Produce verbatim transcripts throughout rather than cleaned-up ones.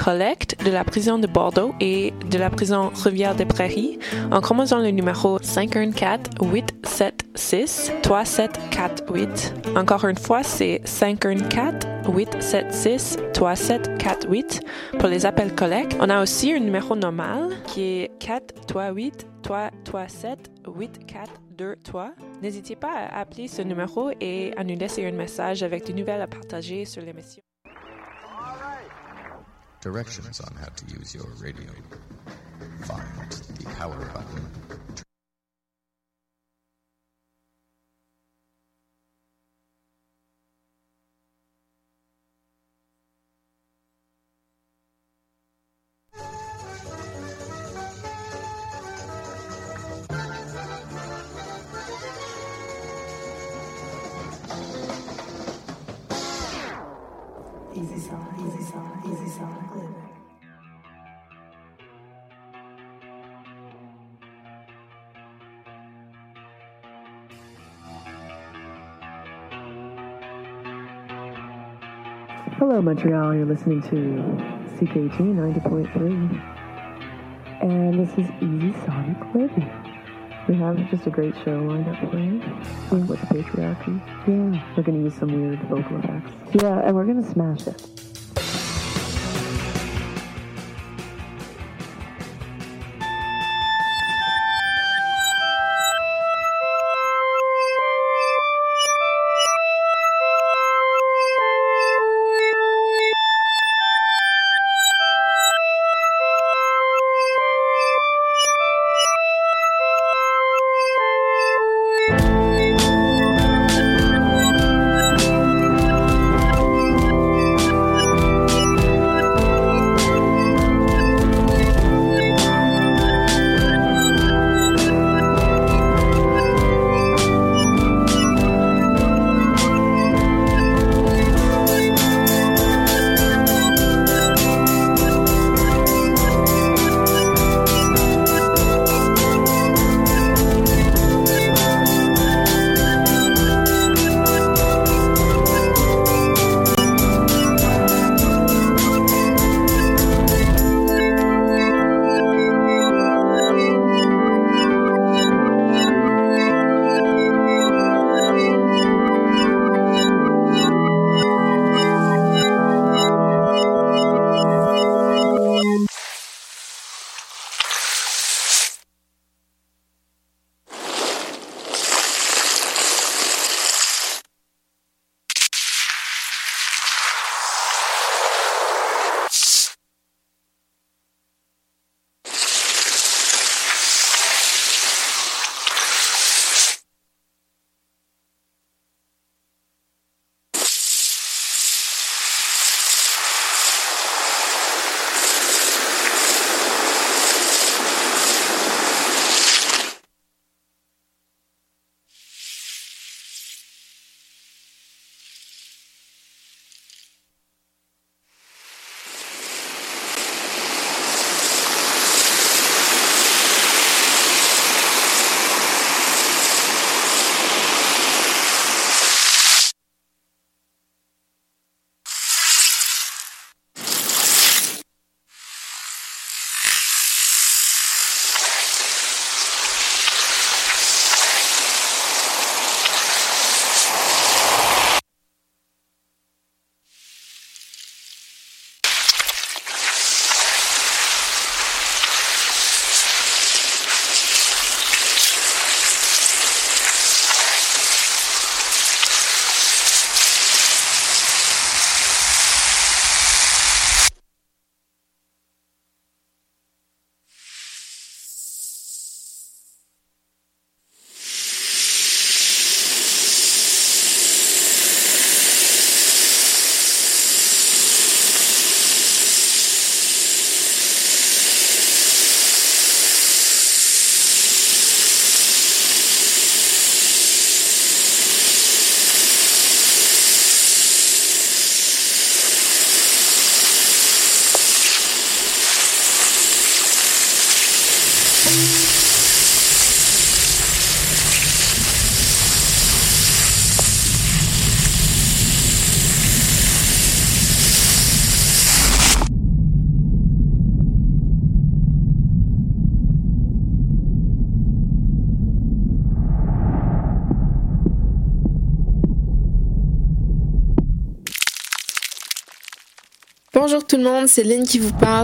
collecte de la prison de Bordeaux et de la prison Rivière-des-Prairies en composant le numéro cinq un quatre huit sept six trois sept quatre huit. Encore une fois, c'est cinq un quatre huit sept six trois sept quatre huit pour les appels collecte. On a aussi un numéro normal qui est quatre trois huit trois trois sept huit quatre deux trois. N'hésitez pas à appeler ce numéro et à nous laisser un message avec des nouvelles à partager sur l'émission. Directions on how to use your radio. Find the power button. Easy song, easy song, easy song living. Hello, Montreal. You're listening to C K G ninety point three. And this is Easy Sonic Living. We have just a great show lined up for you. Yeah, with the patriarchy. Yeah, we're going to use some weird vocal effects. Yeah, and we're going to smash it. Bonjour tout le monde, c'est Lynn qui vous parle.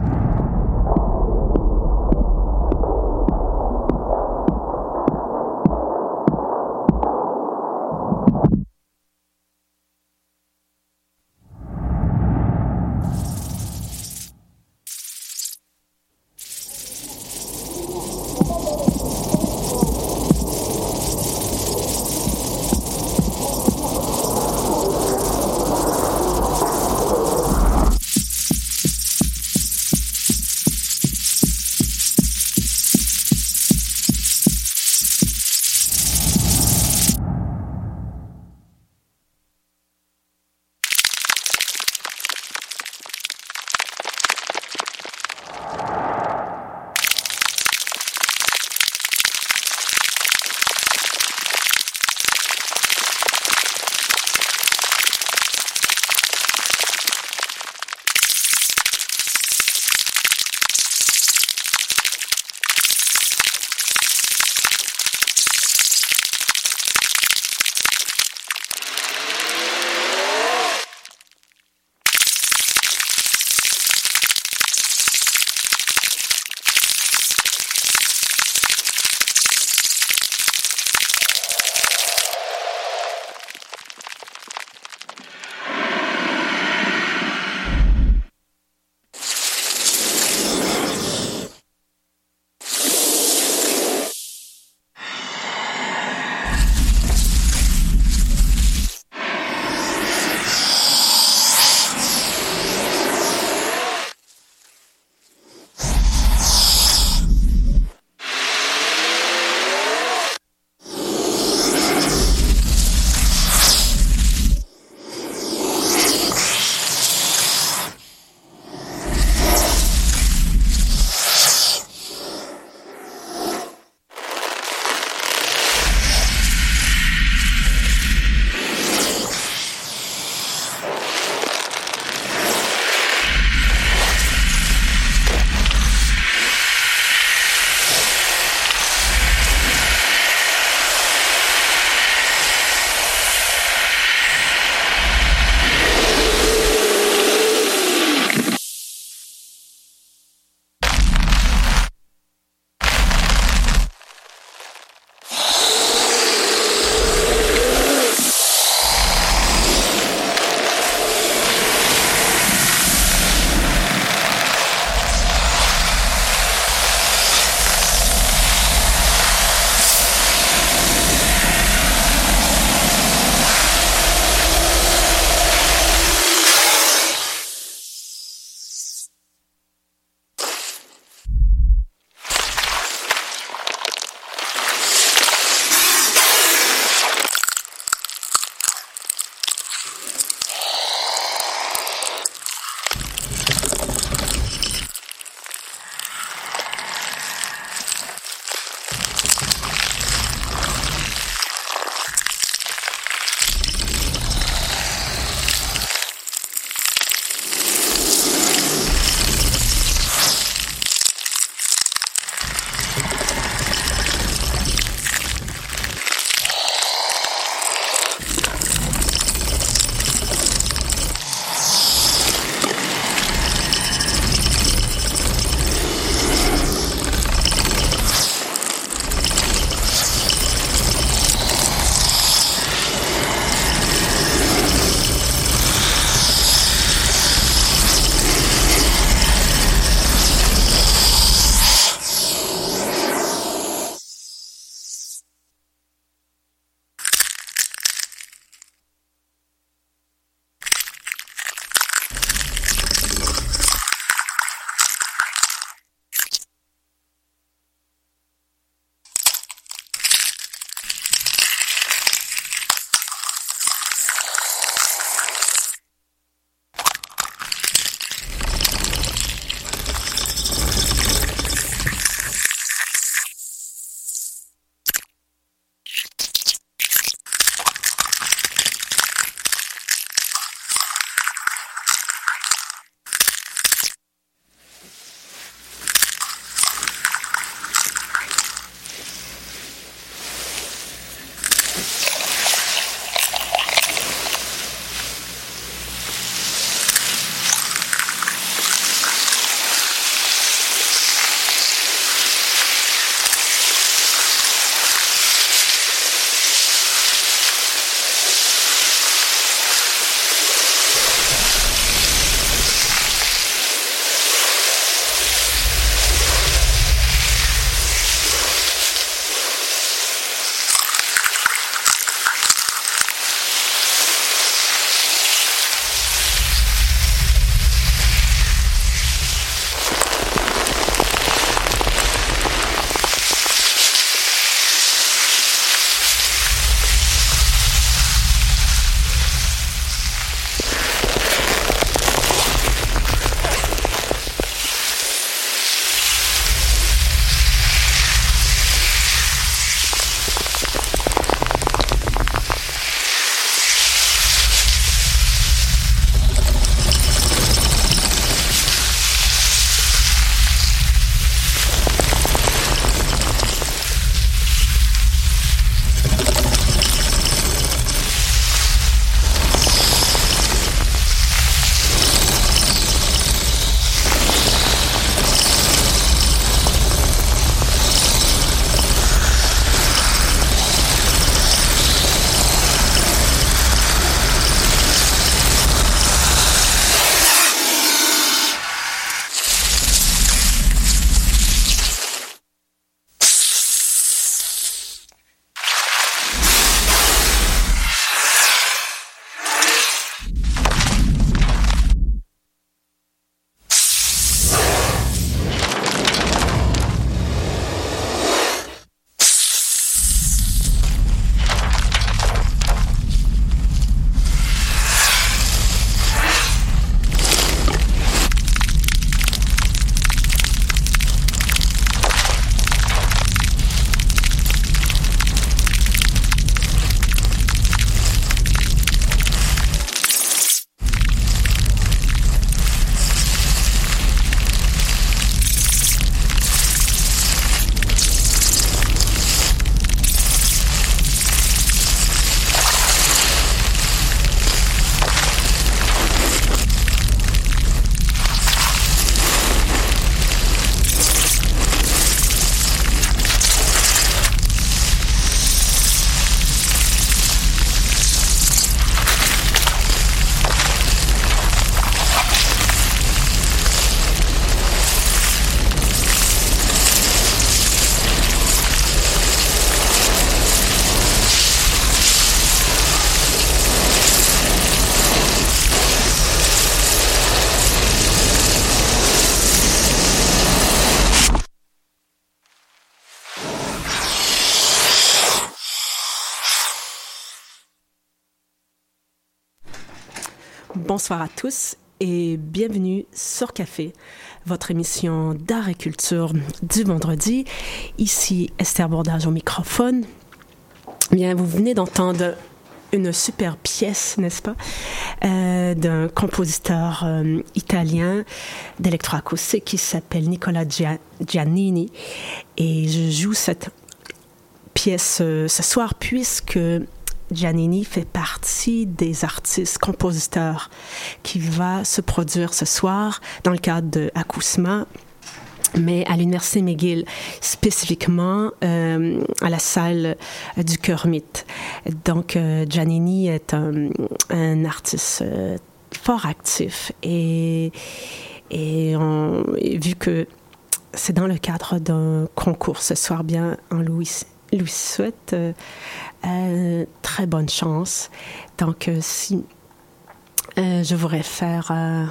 bonsoir à tous et bienvenue sur Café, votre émission d'art et culture du vendredi. Ici Esther Bordage au microphone. Bien, vous venez d'entendre une super pièce, n'est-ce pas, euh, d'un compositeur euh, italien d'électroacoustique qui s'appelle Nicola Gia- Giannini. Et je joue cette pièce euh, ce soir puisque Giannini fait partie des artistes compositeurs qui va se produire ce soir dans le cadre de Acousma, mais à l'Université McGill, spécifiquement euh, à la salle du Kermit. Donc, euh, Giannini est un, un artiste euh, fort actif et, et, on, et vu que c'est dans le cadre d'un concours ce soir, bien, en Louis, lui souhaite euh, euh, très bonne chance. Donc, euh, si euh, je voudrais faire... Euh,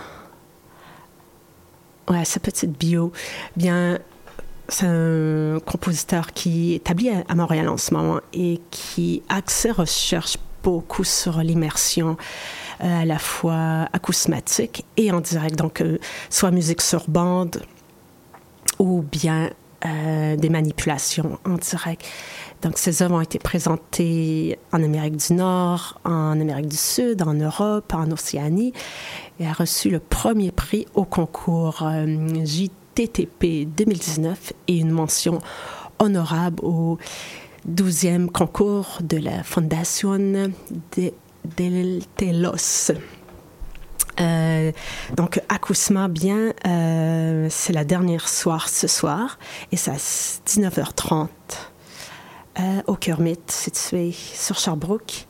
Ouais, sa petite bio. Bien, c'est un compositeur qui est établi à, à Montréal en ce moment et qui axe ses recherches beaucoup sur l'immersion euh, à la fois acousmatique et en direct. Donc, euh, soit musique sur bande ou bien euh, des manipulations en direct. Donc, ces œuvres ont été présentées en Amérique du Nord, en Amérique du Sud, en Europe, en Océanie, et a reçu le premier prix au concours euh, J T T P deux mille dix-neuf et une mention honorable au douzième concours de la Fundación de, del Telos. Euh, donc, Acousma, bien, euh, c'est la dernière soir ce soir, et c'est à dix-neuf heures trente. Euh, au Kermit, situé sur Sherbrooke.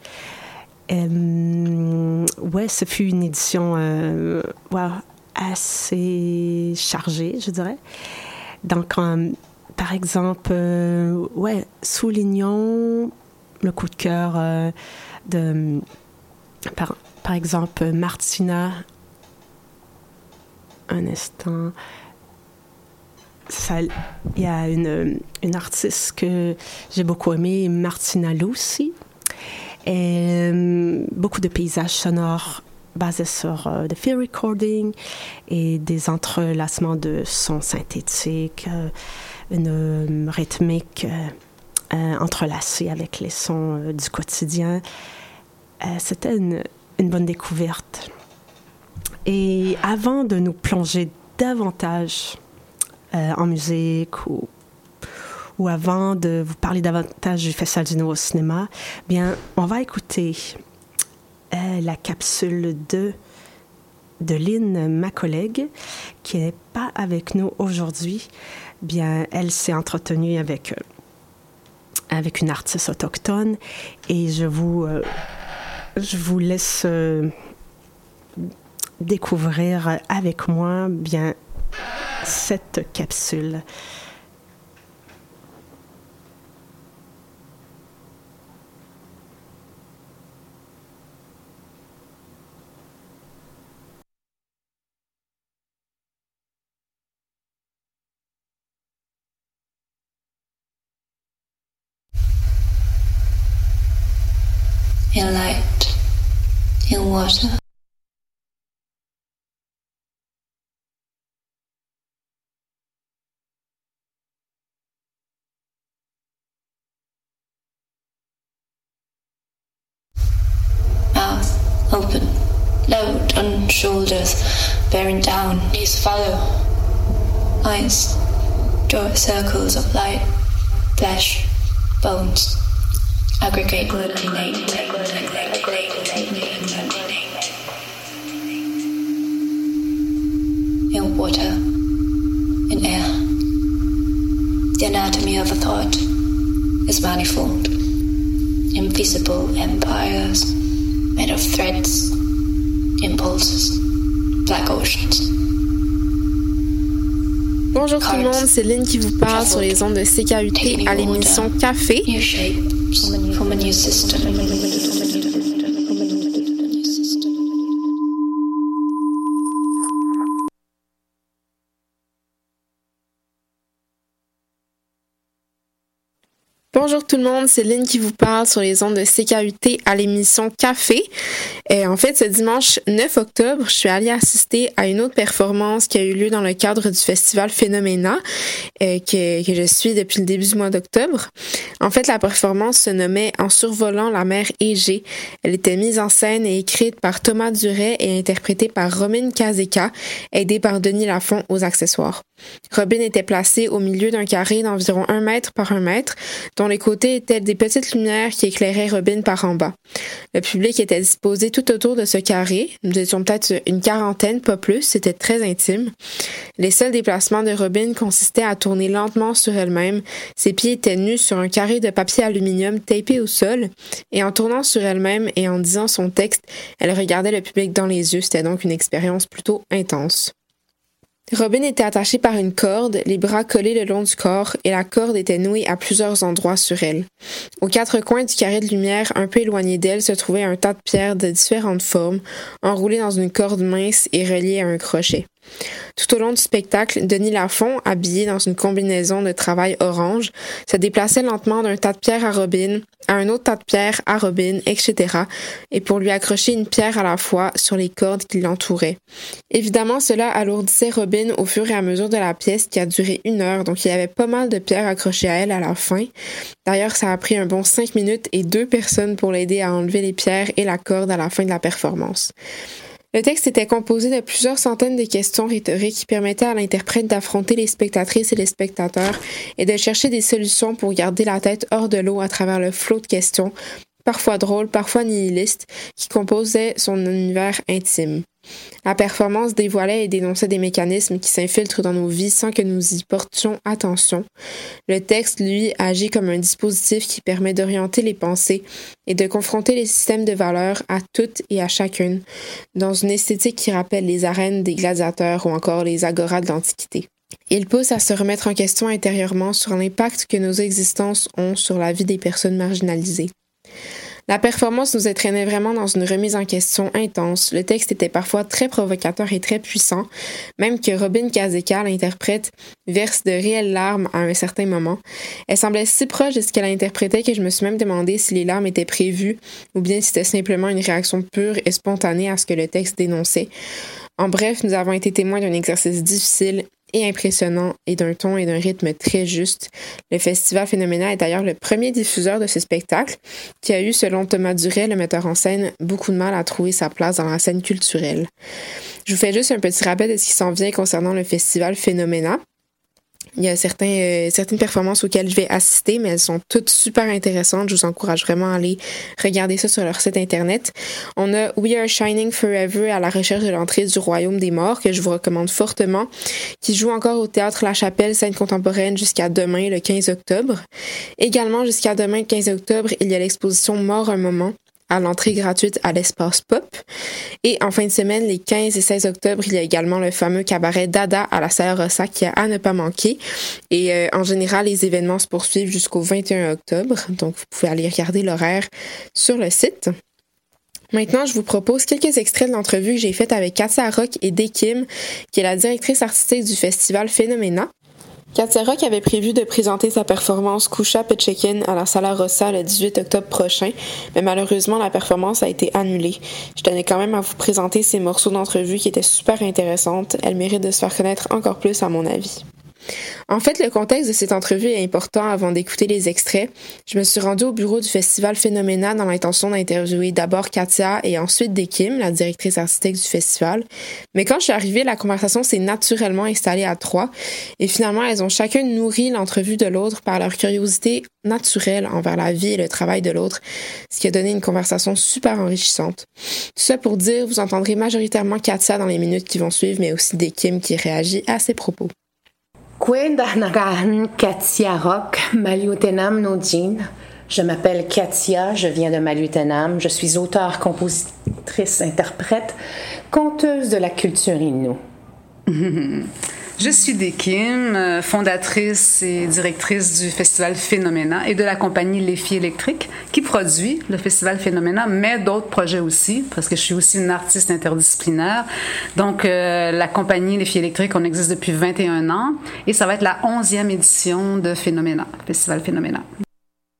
Euh, ouais, ce fut une édition euh, ouais, assez chargée, je dirais. Donc, euh, par exemple, euh, ouais, soulignons le coup de cœur euh, de, par, par exemple, Martina. Un instant. Ça, il y a une, une artiste que j'ai beaucoup aimée, Martina Lucy. Et euh, beaucoup de paysages sonores basés sur euh, de field recording et des entrelacements de sons synthétiques, euh, une euh, rythmique euh, euh, entrelacée avec les sons euh, du quotidien. Euh, c'était une, une bonne découverte. Et avant de nous plonger davantage Euh, en musique ou, ou avant de vous parler davantage du Festival du Nouveau Cinéma, bien, on va écouter euh, la capsule deux de Lynn, ma collègue, qui n'est pas avec nous aujourd'hui. Bien, elle s'est entretenue avec, euh, avec une artiste autochtone et je vous, euh, je vous laisse euh, découvrir avec moi, bien, cette capsule. In light, in water. Mouth open, load on shoulders, bearing down, knees follow. Eyes draw circles of light, flesh, bones, aggregate, glutinate, in water, in air. The anatomy of a thought is manifold, invisible empires made of threads, impulses, black oceans. Bonjour tout le monde, c'est Lynn qui vous parle sur les ondes de C K U T à l'émission Café. New shapes from a new system. Bonjour tout le monde, c'est Lynn qui vous parle sur les ondes de C K U T à l'émission Café. Et en fait, ce dimanche neuf octobre, je suis allée assister à une autre performance qui a eu lieu dans le cadre du festival Phénoména, euh, que, que je suis depuis le début du mois d'octobre. En fait, la performance se nommait « En survolant la mer Égée ». Elle était mise en scène et écrite par Thomas Duret et interprétée par Robin Kazeka, aidée par Denis Lafont aux accessoires. Robin était placée au milieu d'un carré d'environ un mètre par un mètre, dont les côtés étaient des petites lumières qui éclairaient Robin par en bas. Le public était disposé tout autour de ce carré. Nous étions peut-être une quarantaine, pas plus, c'était très intime. Les seuls déplacements de Robin consistaient à tourner lentement sur elle-même. Ses pieds étaient nus sur un carré de papier aluminium tapé au sol, et en tournant sur elle-même et en disant son texte, elle regardait le public dans les yeux. C'était donc une expérience plutôt intense. Robin était attachée par une corde, les bras collés le long du corps, et la corde était nouée à plusieurs endroits sur elle. Aux quatre coins du carré de lumière, un peu éloigné d'elle, se trouvait un tas de pierres de différentes formes, enroulées dans une corde mince et reliées à un crochet. Tout au long du spectacle, Denis Lafont, habillé dans une combinaison de travail orange, se déplaçait lentement d'un tas de pierres à Robin, à un autre tas de pierres à Robin, et cetera, et pour lui accrocher une pierre à la fois sur les cordes qui l'entouraient. Évidemment, cela alourdissait Robin au fur et à mesure de la pièce qui a duré une heure, donc il y avait pas mal de pierres accrochées à elle à la fin. D'ailleurs, ça a pris un bon cinq minutes et deux personnes pour l'aider à enlever les pierres et la corde à la fin de la performance. Le texte était composé de plusieurs centaines de questions rhétoriques qui permettaient à l'interprète d'affronter les spectatrices et les spectateurs et de chercher des solutions pour garder la tête hors de l'eau à travers le flot de questions, parfois drôles, parfois nihilistes, qui composaient son univers intime. La performance dévoilait et dénonçait des mécanismes qui s'infiltrent dans nos vies sans que nous y portions attention. Le texte, lui, agit comme un dispositif qui permet d'orienter les pensées et de confronter les systèmes de valeurs à toutes et à chacune, dans une esthétique qui rappelle les arènes des gladiateurs ou encore les agoras de l'Antiquité. Il pousse à se remettre en question intérieurement sur l'impact que nos existences ont sur la vie des personnes marginalisées. La performance nous entraînait vraiment dans une remise en question intense. Le texte était parfois très provocateur et très puissant, même que Robin Kazeka, l'interprète, verse de réelles larmes à un certain moment. Elle semblait si proche de ce qu'elle interprétait que je me suis même demandé si les larmes étaient prévues ou bien si c'était simplement une réaction pure et spontanée à ce que le texte dénonçait. En bref, nous avons été témoins d'un exercice difficile et impressionnant et d'un ton et d'un rythme très juste. Le Festival Phénoména est d'ailleurs le premier diffuseur de ce spectacle qui a eu, selon Thomas Duret, le metteur en scène, beaucoup de mal à trouver sa place dans la scène culturelle. Je vous fais juste un petit rappel de ce qui s'en vient concernant le Festival Phénoména. Il y a certains, euh, certaines performances auxquelles je vais assister, mais elles sont toutes super intéressantes. Je vous encourage vraiment à aller regarder ça sur leur site internet. On a We Are Shining Forever à la recherche de l'entrée du Royaume des Morts, que je vous recommande fortement, qui joue encore au Théâtre La Chapelle, scène contemporaine, jusqu'à demain, le quinze octobre. Également, jusqu'à demain, le quinze octobre, il y a l'exposition Mort un moment, à l'entrée gratuite à l'espace Pop. Et en fin de semaine, les quinze et seize octobre, il y a également le fameux cabaret Dada à la Salle Rossa qui est à ne pas manquer. Et euh, en général, les événements se poursuivent jusqu'au vingt et un octobre. Donc, vous pouvez aller regarder l'horaire sur le site. Maintenant, je vous propose quelques extraits de l'entrevue que j'ai faite avec Katia Rock et Day Kim, qui est la directrice artistique du festival Phénoména. Katia Rock avait prévu de présenter sa performance Kusha Petchekin à la Sala Rossa le dix-huit octobre prochain, mais malheureusement, la performance a été annulée. Je tenais quand même à vous présenter ces morceaux d'entrevue qui étaient super intéressantes. Elles méritent de se faire connaître encore plus à mon avis. En fait, le contexte de cette entrevue est important avant d'écouter les extraits. Je me suis rendue au bureau du festival Phénoména dans l'intention d'interviewer d'abord Katia et ensuite Day Kim, la directrice artistique du festival. Mais quand je suis arrivée, la conversation s'est naturellement installée à trois et finalement, elles ont chacun nourri l'entrevue de l'autre par leur curiosité naturelle envers la vie et le travail de l'autre, ce qui a donné une conversation super enrichissante. Tout ça pour dire, vous entendrez majoritairement Katia dans les minutes qui vont suivre, mais aussi Day Kim qui réagit à ses propos. Katia Rock, Maliotenam Nodine. Je m'appelle Katia, je viens de Maliotenam. Je suis auteure, compositrice, interprète, conteuse de la culture Innu. Je suis Day Kim, fondatrice et directrice du Festival Phénoména et de la compagnie Les Filles électriques qui produit le Festival Phénoména, mais d'autres projets aussi, parce que je suis aussi une artiste interdisciplinaire. Donc, euh, la compagnie Les Filles électriques, on existe depuis vingt et un ans et ça va être la onzième édition de Phénoména, Festival Phénoména.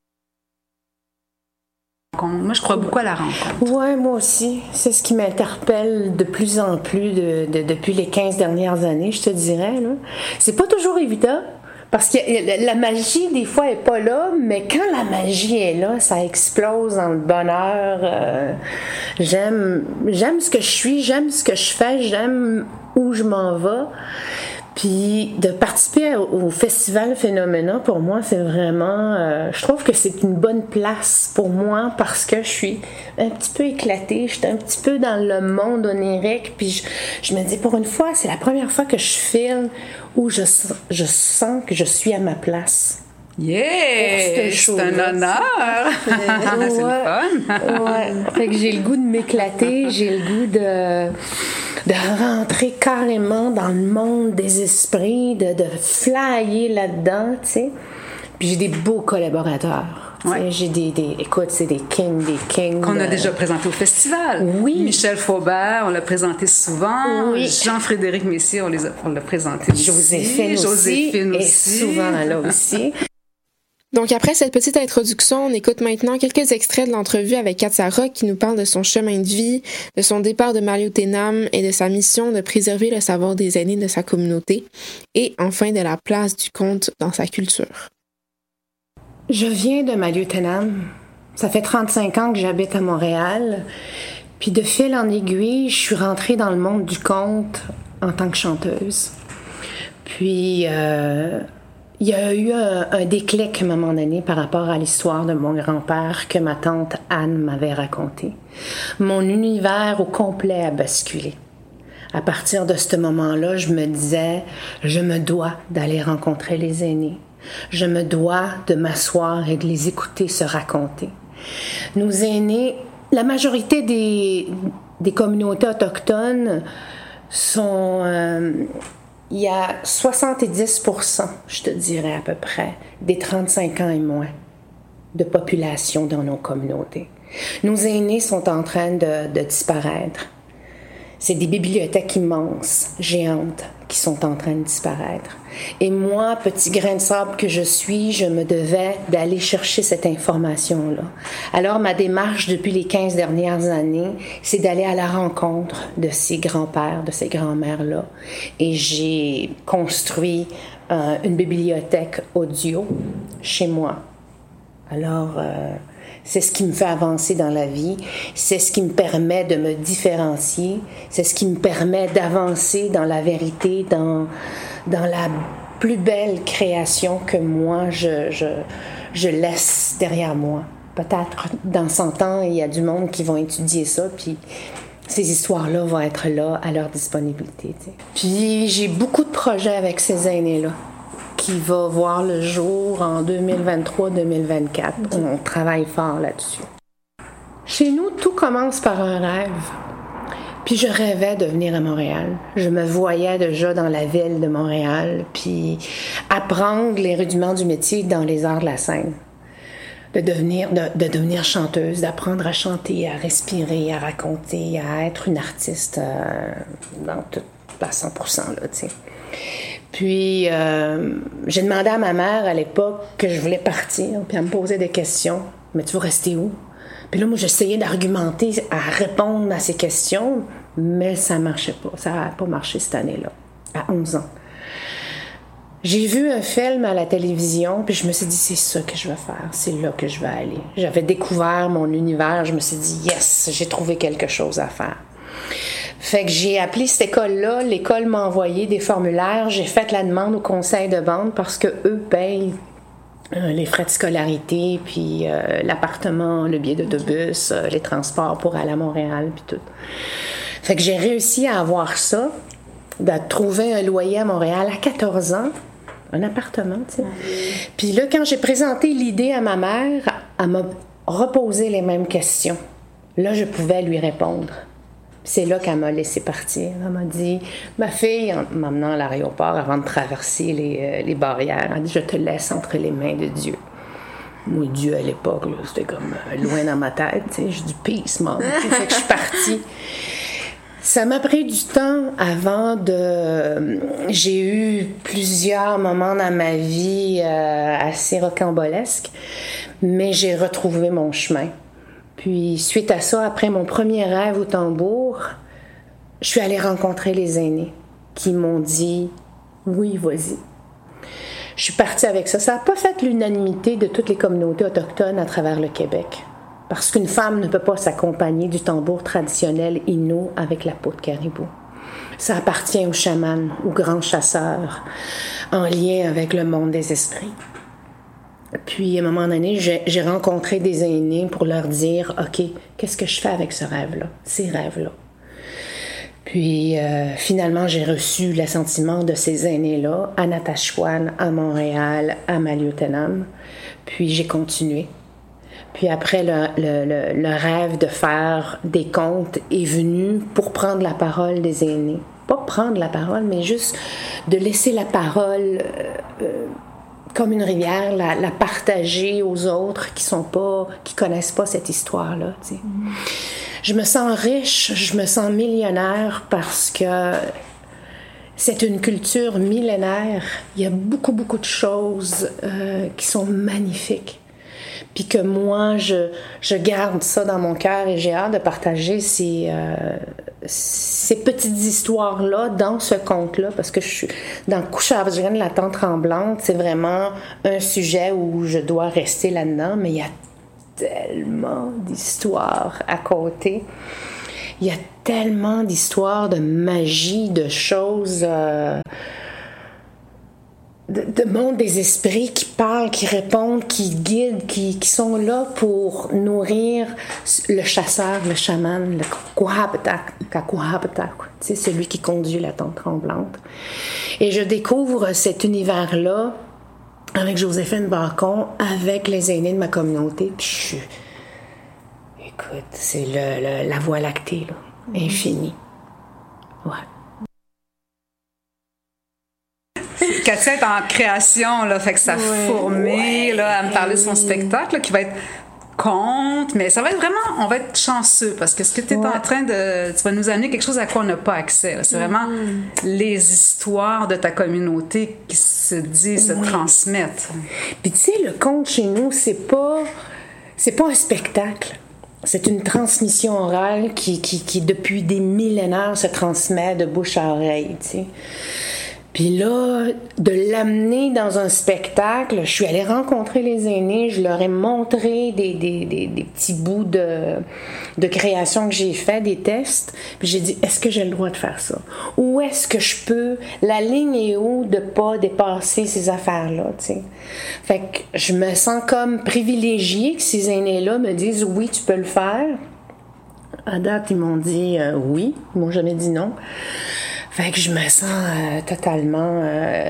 rencontre. Moi, je crois beaucoup à la rencontre. Oui, moi aussi. C'est ce qui m'interpelle de plus en plus de, de, depuis les quinze dernières années, je te dirais. Là. C'est pas toujours évident. Parce que la magie, des fois, n'est pas là, mais quand la magie est là, ça explose dans le bonheur. Euh, j'aime, j'aime ce que je suis, j'aime ce que je fais, j'aime où je m'en vais. Puis de participer au, au Festival Phénoména, pour moi, c'est vraiment... Euh, je trouve que c'est une bonne place pour moi parce que je suis un petit peu éclatée, je suis un petit peu dans le monde onirique, puis je, je me dis, pour une fois, c'est la première fois que je filme où je, je sens que je suis à ma place. Yeah! C'est un honneur! Ouais, c'est le fun! Ouais. Fait que j'ai le goût de m'éclater, j'ai le goût de, de rentrer carrément dans le monde des esprits, de, de flyer là-dedans, tu sais. Puis j'ai des beaux collaborateurs. Ouais. J'ai des, des... Écoute, c'est des kings, des kings. Qu'on de... a déjà présenté au festival. Oui. Michel Faubert, on l'a présenté souvent. Oui. Jean-Frédéric Messier, on, les a, on l'a présenté aussi. Joséphine aussi. Joséphine aussi. Et souvent là aussi. Donc, après cette petite introduction, on écoute maintenant quelques extraits de l'entrevue avec Katia Rock qui nous parle de son chemin de vie, de son départ de Maliotenam et de sa mission de préserver le savoir des aînés de sa communauté et enfin de la place du conte dans sa culture. Je viens de Maliotenam. Ça fait trente-cinq ans que j'habite à Montréal. Puis de fil en aiguille, je suis rentrée dans le monde du conte en tant que chanteuse. Puis... Euh... Il y a eu un, un déclic à un moment donné par rapport à l'histoire de mon grand-père que ma tante Anne m'avait raconté. Mon univers au complet a basculé. À partir de ce moment-là, je me disais, je me dois d'aller rencontrer les aînés. Je me dois de m'asseoir et de les écouter se raconter. Nos aînés, la majorité des, des communautés autochtones sont... Euh, il y a soixante-dix pour cent, je te dirais à peu près, des trente-cinq ans et moins de population dans nos communautés. Nos aînés sont en train de, de disparaître. C'est des bibliothèques immenses, géantes, qui sont en train de disparaître. Et moi, petit grain de sable que je suis, je me devais d'aller chercher cette information-là. Alors, ma démarche depuis les quinze dernières années, c'est d'aller à la rencontre de ces grands-pères, de ces grands-mères-là. Et j'ai construit euh, une bibliothèque audio chez moi. Alors... Euh, C'est ce qui me fait avancer dans la vie, c'est ce qui me permet de me différencier, c'est ce qui me permet d'avancer dans la vérité, dans, dans la plus belle création que moi, je, je, je laisse derrière moi. Peut-être dans cent ans, il y a du monde qui vont étudier ça, puis ces histoires-là vont être là à leur disponibilité. Tu sais. Puis j'ai beaucoup de projets avec ces aînés-là, qui va voir le jour en deux mille vingt-trois deux mille vingt-quatre. On travaille fort là-dessus. Chez nous, tout commence par un rêve. Puis je rêvais de venir à Montréal. Je me voyais déjà dans la ville de Montréal, puis apprendre les rudiments du métier dans les arts de la scène. De devenir, de, de devenir chanteuse, d'apprendre à chanter, à respirer, à raconter, à être une artiste euh, dans tout, à cent pour cent, là, tu sais. Puis, euh, j'ai demandé à ma mère à l'époque que je voulais partir, puis elle me posait des questions. « Mais tu vas rester où? » Puis là, moi, j'essayais d'argumenter, à répondre à ces questions, mais ça ne marchait pas. Ça n'a pas marché cette année-là, à onze ans. J'ai vu un film à la télévision, puis je me suis dit, c'est ça que je veux faire, c'est là que je veux aller. J'avais découvert mon univers, je me suis dit, yes, j'ai trouvé quelque chose à faire. Fait que j'ai appelé cette école-là, l'école m'a envoyé des formulaires, j'ai fait la demande au conseil de bande parce que eux payent euh, les frais de scolarité, puis euh, l'appartement, le billet d'autobus, euh, les transports pour aller à Montréal, puis tout. Fait que j'ai réussi à avoir ça, de trouver un loyer à Montréal à quatorze ans, un appartement, tu sais. Mm-hmm. Puis là, quand j'ai présenté l'idée à ma mère, elle m'a reposé les mêmes questions. Là, je pouvais lui répondre. C'est là qu'elle m'a laissé partir. Elle m'a dit, ma fille, en m'amenant à l'aéroport avant de traverser les, euh, les barrières, elle a dit, je te laisse entre les mains de Dieu. Moi, Dieu à l'époque, là, c'était comme euh, loin dans ma tête. J'ai dit, peace, maman. Fait que je suis partie. Ça m'a pris du temps avant de... J'ai eu plusieurs moments dans ma vie euh, assez rocambolesques, mais j'ai retrouvé mon chemin. Puis, suite à ça, après mon premier rêve au tambour, je suis allée rencontrer les aînés qui m'ont dit « Oui, vas-y ». Je suis partie avec ça. Ça n'a pas fait l'unanimité de toutes les communautés autochtones à travers le Québec. Parce qu'une femme ne peut pas s'accompagner du tambour traditionnel Innu avec la peau de caribou. Ça appartient aux chamans, aux grands chasseurs, en lien avec le monde des esprits. Puis, à un moment donné, j'ai, j'ai rencontré des aînés pour leur dire « OK, qu'est-ce que je fais avec ce rêve-là, ces rêves-là? » Puis, euh, finalement, j'ai reçu l'assentiment de ces aînés-là à Natashquan, à Montréal, à Maliotenam. Puis, j'ai continué. Puis après, le, le, le, le rêve de faire des contes est venu pour prendre la parole des aînés. Pas prendre la parole, mais juste de laisser la parole euh, comme une rivière, la, la partager aux autres qui sont pas, qui connaissent pas cette histoire-là. Tu sais. Mm. Je me sens riche, je me sens millionnaire parce que c'est une culture millénaire. Il y a beaucoup, beaucoup de choses euh, qui sont magnifiques. Puis que moi, je, je garde ça dans mon cœur et j'ai hâte de partager ces, euh, ces petites histoires-là dans ce conte-là, parce que je suis dans Couchardjian, la tante tremblante, c'est vraiment un sujet où je dois rester là-dedans, mais il y a tellement d'histoires à côté. Il y a tellement d'histoires de magie, de choses... Euh, De, de monde des esprits qui parlent, qui répondent, qui guident, qui, qui sont là pour nourrir le chasseur, le chaman, le Quahapatak, Kakuhapatak, tu sais, celui qui conduit la tente tremblante. Et je découvre cet univers-là avec Joséphine Bacon, avec les aînés de ma communauté, puis je suis... Écoute, c'est le, le, la voie lactée, là, infinie. Ouais. Katia est en création, là, fait que ça ouais, fourmille, ouais, là, à me parler de son oui. spectacle, là, qui va être conte, mais ça va être vraiment, on va être chanceux, parce que ce que tu es ouais. en train de, tu vas nous amener quelque chose à quoi on n'a pas accès, là. C'est vraiment mm-hmm. les histoires de ta communauté qui se disent, oui. se transmettent. Puis tu sais, le conte chez nous, c'est pas, c'est pas un spectacle. C'est une transmission orale qui, qui, qui, depuis des millénaires, se transmet de bouche à oreille, tu sais. Puis là, de l'amener dans un spectacle, je suis allée rencontrer les aînés, je leur ai montré des, des, des, des petits bouts de, de création que j'ai fait, des tests. Puis j'ai dit, est-ce que j'ai le droit de faire ça? Où est-ce que je peux? La ligne est où de pas dépasser ces affaires-là, tu sais? Fait que je me sens comme privilégiée que ces aînés-là me disent, oui, tu peux le faire. À date, ils m'ont dit euh, oui, ils m'ont jamais dit non. Fait que je me sens euh, totalement euh,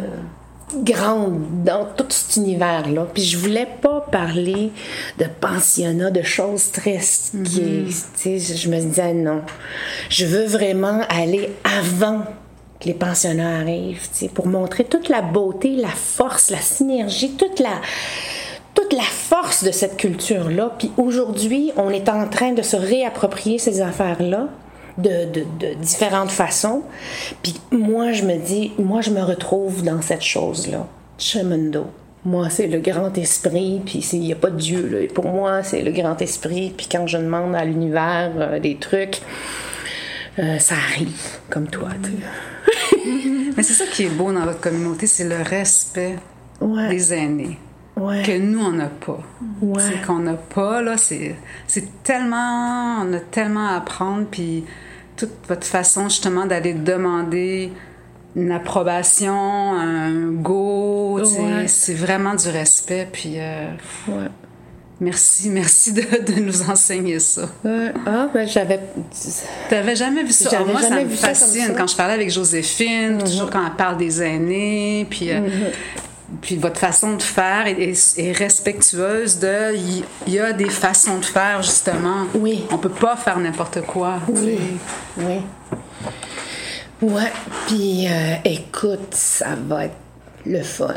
grande dans tout cet univers-là. Puis je voulais pas parler de pensionnat, de choses très... Mm-hmm. qui, je me disais non. Je veux vraiment aller avant que les pensionnats arrivent, pour montrer toute la beauté, la force, la synergie, toute la... toute la force de cette culture-là. Puis aujourd'hui, on est en train de se réapproprier ces affaires-là de, de, de différentes façons. Puis moi, je me dis, moi, je me retrouve dans cette chose-là. Chemundo. Moi, c'est le grand esprit, puis il n'y a pas de Dieu, là. Pour moi, c'est le grand esprit. Puis quand je demande à l'univers euh, des trucs, euh, ça arrive, comme toi, tu sais. Mais c'est ça qui est beau dans votre communauté, c'est le respect ouais. des aînés. Ouais. Que nous, on n'a pas. Ouais. C'est qu'on n'a pas, là, c'est, c'est tellement... On a tellement à apprendre, puis toute votre façon, justement, d'aller demander une approbation, un go, ouais. c'est vraiment du respect, puis... Euh, ouais. Merci, merci de, de nous enseigner ça. Ouais. Ah, ben j'avais... T'avais jamais vu ça? J'avais moi, jamais ça me vu fascine. Ça ça. Quand je parlais avec Joséphine, mm-hmm. toujours quand elle parle des aînés, puis... Euh, mm-hmm. Puis votre façon de faire est, est, est respectueuse de... Il y, y a des façons de faire, justement. Oui. On peut pas faire n'importe quoi. Oui, oui. Ouais, puis euh, écoute, ça va être... le fun.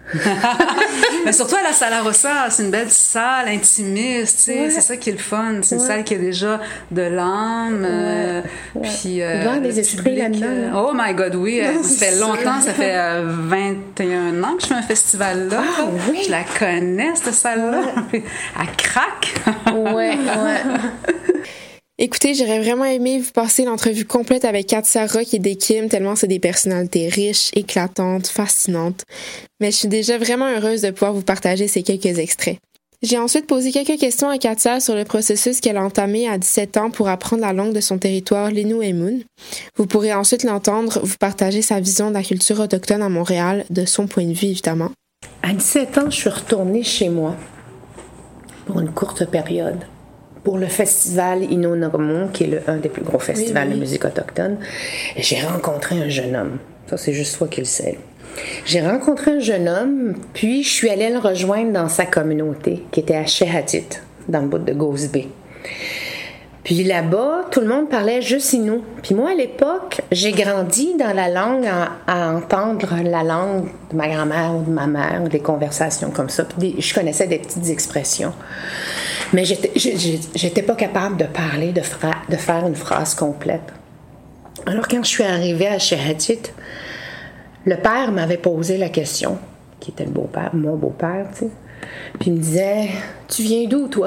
Mais surtout à la Sala Rossa, c'est une belle salle intimiste, tu sais, ouais. C'est ça qui est le fun. C'est une ouais. salle qui a déjà de l'âme, ouais. euh, ouais. puis euh, il y a des esprits là-dedans. Euh, oh my God, oui, euh, ça fait longtemps, ça fait euh, vingt et un ans que je fais un festival là. Ah, oui. Je la connais cette salle-là, ouais. Elle craque. Ouais, ouais. Écoutez, j'aurais vraiment aimé vous passer l'entrevue complète avec Katia Rock et Dekim, tellement c'est des personnalités riches, éclatantes, fascinantes. Mais je suis déjà vraiment heureuse de pouvoir vous partager ces quelques extraits. J'ai ensuite posé quelques questions à Katia sur le processus qu'elle a entamé à dix-sept ans pour apprendre la langue de son territoire, l'Innu-Aimun. Vous pourrez ensuite l'entendre vous partager sa vision de la culture autochtone à Montréal, de son point de vue évidemment. À dix-sept ans, je suis retournée chez moi pour une courte période. Pour le festival Innu-Aimun, qui est le, un des plus gros festivals oui, oui. de musique autochtone, j'ai rencontré un jeune homme. Ça, c'est juste toi qui le sais. J'ai rencontré un jeune homme, puis je suis allée le rejoindre dans sa communauté, qui était à Chehatit, dans le bout de Goose Bay. Puis là-bas, tout le monde parlait juste Innu. Puis moi, à l'époque, j'ai grandi dans la langue, à, à entendre la langue de ma grand-mère ou de ma mère, ou des conversations comme ça. Puis des, je connaissais des petites expressions. Mais j'étais, j'étais pas capable de parler, de, fra- de faire une phrase complète. Alors, quand je suis arrivée à Chehatit, le père m'avait posé la question, qui était le beau-père, mon beau-père, tu sais. Puis il me disait, « Tu viens d'où, toi? »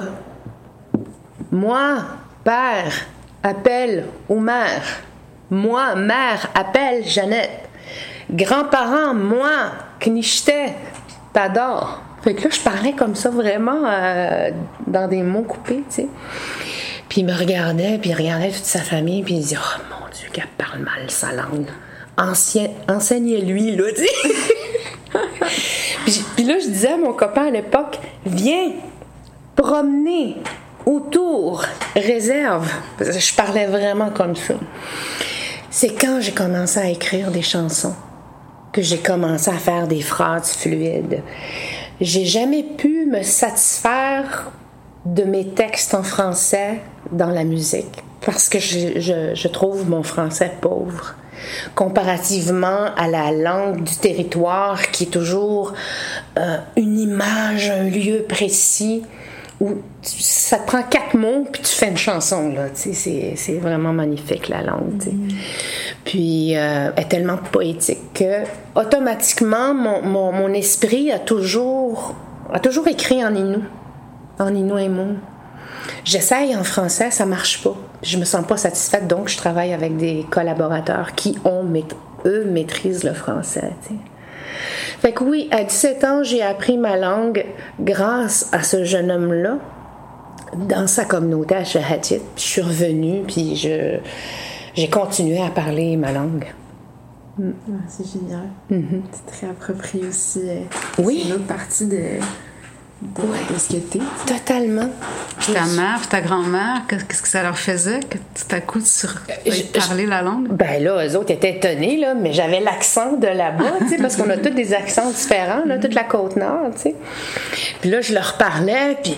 Moi, père, appelle Omer. Moi, mère, appelle Jeannette. Grands-parents, moi, Knichte, t'adore. Fait que là, je parlais comme ça, vraiment, euh, dans des mots coupés, tu sais. Puis il me regardait, puis il regardait toute sa famille, puis il disait, oh mon Dieu, qu'elle parle mal sa langue. Ancien, enseignez-lui, là, tu sais. puis, puis là, je disais à mon copain à l'époque, viens, promener autour, réserve. Parce que je parlais vraiment comme ça. C'est quand j'ai commencé à écrire des chansons que j'ai commencé à faire des phrases fluides. J'ai jamais pu me satisfaire de mes textes en français dans la musique parce que je, je, je trouve mon français pauvre comparativement à la langue du territoire qui est toujours euh, une image, un lieu précis où tu, ça te prend quatre mots puis tu fais une chanson là, tu sais, c'est, c'est vraiment magnifique la langue, tu sais. Mm-hmm. Puis euh, elle est tellement poétique que automatiquement mon, mon, mon esprit a toujours a toujours écrit en Innu, en Innu-Aimun. J'essaye en français, ça marche pas. Je me sens pas satisfaite, donc je travaille avec des collaborateurs qui ont eux maîtrisent le français, tu sais. Fait que oui, à dix-sept ans, j'ai appris ma langue grâce à ce jeune homme-là dans sa communauté à Chehatit. Je suis revenue, puis je, j'ai continué à parler ma langue. Mm. Ah, c'est génial. Mm-hmm. C'est très approprié aussi. Euh, oui. C'est une autre partie de, de, ouais. de ce que t'es. Totalement. Puis ta mère, puis ta grand-mère, qu'est-ce que ça leur faisait que tout à coup tu parlais la langue? Ben là, eux autres étaient étonnés, là, mais j'avais l'accent de là-bas, tu sais, parce qu'on a tous des accents différents, là, toute la Côte-Nord, tu sais. Puis là, je leur parlais, puis...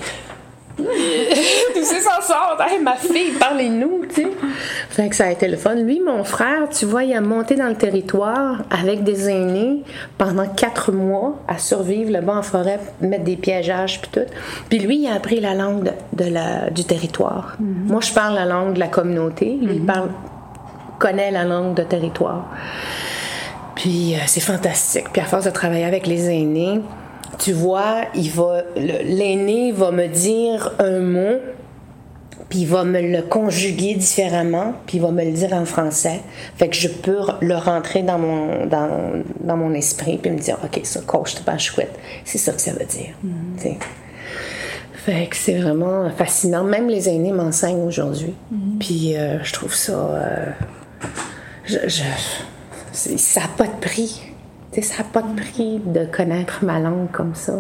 tu sais, ça sort, hey, ma fille, parlez-nous, tu sais. Fait que ça a été le fun. Lui, mon frère, tu vois, il a monté dans le territoire avec des aînés pendant quatre mois à survivre là-bas en forêt, mettre des piégeages puis tout. Puis lui, il a appris la langue de, de la, du territoire. Mm-hmm. Moi, je parle la langue de la communauté. Lui, mm-hmm. il parle, connaît la langue de territoire. Puis euh, c'est fantastique. Puis à force de travailler avec les aînés, tu vois, il va, le, l'aîné va me dire un mot, puis il va me le conjuguer différemment, puis il va me le dire en français. Fait que je peux le rentrer dans mon, dans, dans mon esprit, puis me dire, OK, ça, coach, t'es pas chouette. C'est ça que ça veut dire. Mm-hmm. Fait que c'est vraiment fascinant. Même les aînés m'enseignent aujourd'hui. Mm-hmm. Puis euh, je trouve ça... Euh, je, je, ça n'a pas de prix. T'sais, ça n'a pas de prix de connaître ma langue comme ça.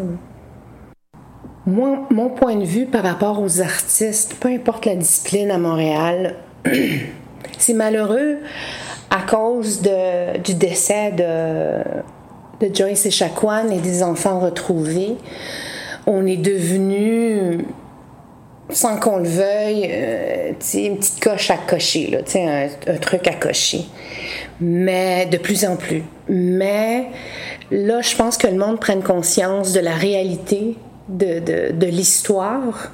Moi, mon point de vue par rapport aux artistes, peu importe la discipline à Montréal, c'est malheureux à cause de, du décès de, de Joyce Echaquan et des enfants retrouvés. On est devenu, sans qu'on le veuille, euh, une petite coche à cocher, là, un, un truc à cocher. Mais de plus en plus. Mais là, je pense que le monde prenne conscience de la réalité de, de, de l'histoire.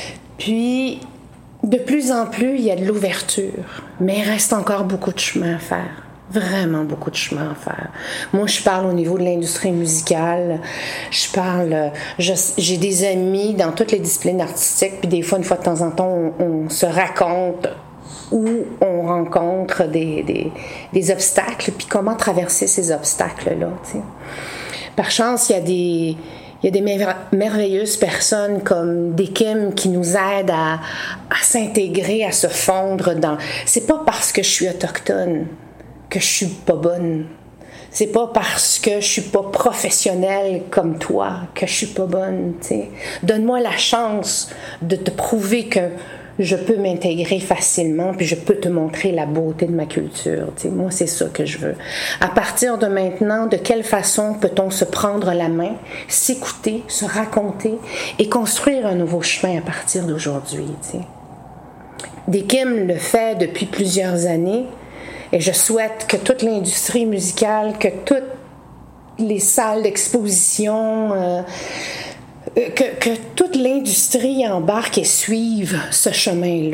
Puis, de plus en plus, il y a de l'ouverture. Mais il reste encore beaucoup de chemin à faire. Vraiment beaucoup de chemin à faire. Moi, je parle au niveau de l'industrie musicale. Je parle... Je, j'ai des amis dans toutes les disciplines artistiques. Puis des fois, une fois de temps en temps, on, on se raconte où on rencontre des, des, des obstacles, puis comment traverser ces obstacles-là. Tu sais. Par chance, il y a des... Il y a des merveilleuses personnes comme des Kim qui nous aident à, à s'intégrer, à se fondre dans... C'est pas parce que je suis autochtone que je suis pas bonne. C'est pas parce que je suis pas professionnelle comme toi que je suis pas bonne, tu sais. Donne-moi la chance de te prouver que je peux m'intégrer facilement, puis je peux te montrer la beauté de ma culture. Tu sais, moi, c'est ça que je veux. À partir de maintenant, de quelle façon peut-on se prendre la main, s'écouter, se raconter et construire un nouveau chemin à partir d'aujourd'hui, tu sais. Des Kim le fait depuis plusieurs années et je souhaite que toute l'industrie musicale, que toutes les salles d'exposition... Euh, Que, que toute l'industrie embarque et suive ce chemin-là.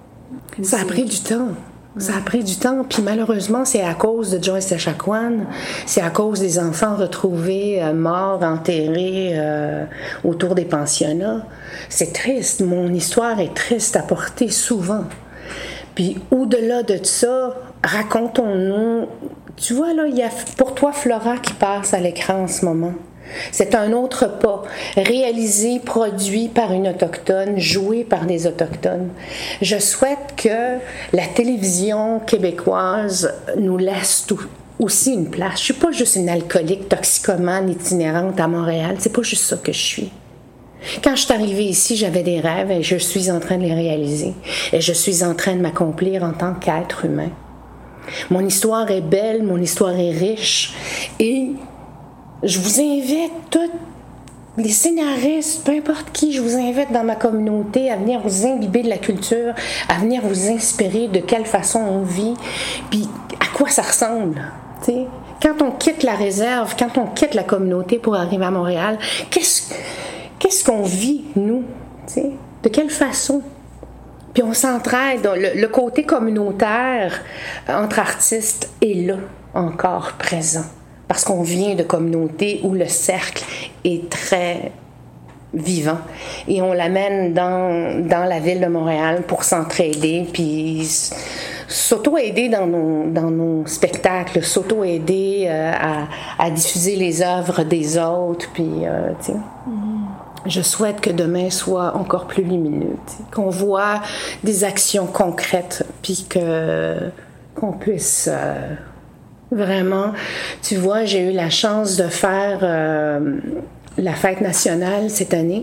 Ça a pris du temps. Ça a pris du temps, puis malheureusement, c'est à cause de Joyce Echaquan, c'est à cause des enfants retrouvés euh, morts, enterrés euh, autour des pensionnats. C'est triste. Mon histoire est triste à porter souvent. Puis au-delà de ça, racontons-nous... Tu vois, là, il y a pour toi Flora qui passe à l'écran en ce moment. C'est un autre pas, réalisé, produit par une autochtone, joué par des autochtones. Je souhaite que la télévision québécoise nous laisse tout, aussi une place. Je suis pas juste une alcoolique toxicomane itinérante à Montréal, c'est pas juste ça que je suis. Quand je suis arrivée ici, j'avais des rêves et je suis en train de les réaliser. Et je suis en train de m'accomplir en tant qu'être humain. Mon histoire est belle, mon histoire est riche et je vous invite, tous les scénaristes, peu importe qui, je vous invite dans ma communauté à venir vous imbiber de la culture, à venir vous inspirer de quelle façon on vit, puis à quoi ça ressemble. T'sais? Quand on quitte la réserve, quand on quitte la communauté pour arriver à Montréal, qu'est-ce, qu'est-ce qu'on vit, nous? T'sais? De quelle façon? Puis on s'entraide. Le, le côté communautaire entre artistes est là, encore présent. Parce qu'on vient de communautés où le cercle est très vivant. Et on l'amène dans, dans la ville de Montréal pour s'entraider, puis s'auto-aider dans nos, dans nos spectacles, s'auto-aider euh, à, à diffuser les œuvres des autres, puis, euh, tu sais... Mm-hmm. Je souhaite que demain soit encore plus lumineux, qu'on voit des actions concrètes, puis que, qu'on puisse... Euh, Vraiment, tu vois, j'ai eu la chance de faire euh, la fête nationale cette année.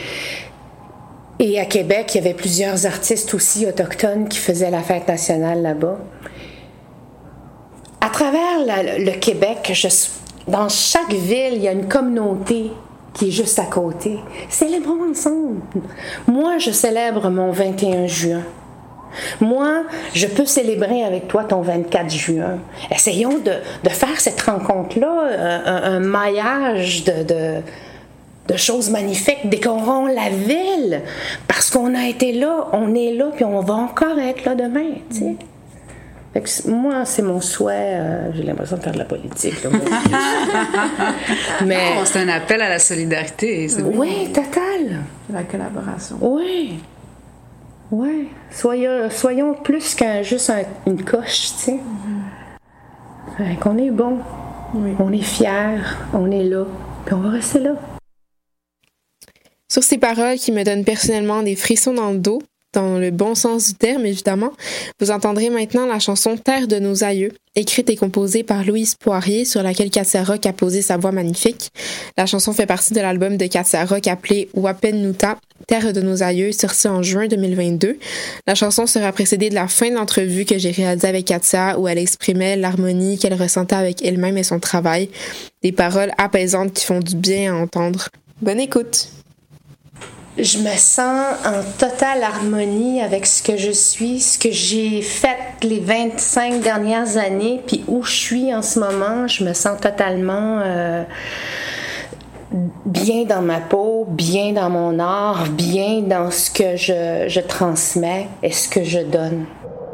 Et à Québec, il y avait plusieurs artistes aussi autochtones qui faisaient la fête nationale là-bas. À travers la, le Québec, je, dans chaque ville, il y a une communauté qui est juste à côté. Célébrons ensemble. Moi, je célèbre mon vingt et un juin. Moi, je peux célébrer avec toi ton vingt-quatre juin. Essayons de, de faire cette rencontre-là, un, un maillage de, de, de choses magnifiques. Décorons la ville, parce qu'on a été là, on est là, puis on va encore être là demain, tu sais. Fait que moi, c'est mon souhait. Euh, j'ai l'impression de faire de la politique. Là, mais... Oh, c'est un appel à la solidarité. C'est oui, total. La collaboration. Oui. Oui, soyons, soyons plus qu'un juste un, une coche, tu sais. Mm-hmm. Fait qu'on est bon, oui. On est fiers, on est là, puis on va rester là. Sur ces paroles qui me donnent personnellement des frissons dans le dos, dans le bon sens du terme évidemment, vous entendrez maintenant la chanson Terre de nos aïeux, écrite et composée par Louise Poirier, sur laquelle Katia Rock a posé sa voix magnifique. La chanson fait partie de l'album de Katia Rock appelé Wapennuta, Terre de nos aïeux, sorti en juin deux mille vingt-deux. La chanson sera précédée de la fin de l'entrevue que j'ai réalisée avec Katia, où elle exprimait l'harmonie qu'elle ressentait avec elle-même et son travail. Des paroles apaisantes qui font du bien à entendre. Bonne écoute! Je me sens en totale harmonie avec ce que je suis, ce que j'ai fait les vingt-cinq dernières années, puis où je suis en ce moment. Je me sens totalement euh, bien dans ma peau, bien dans mon art, bien dans ce que je, je transmets et ce que je donne.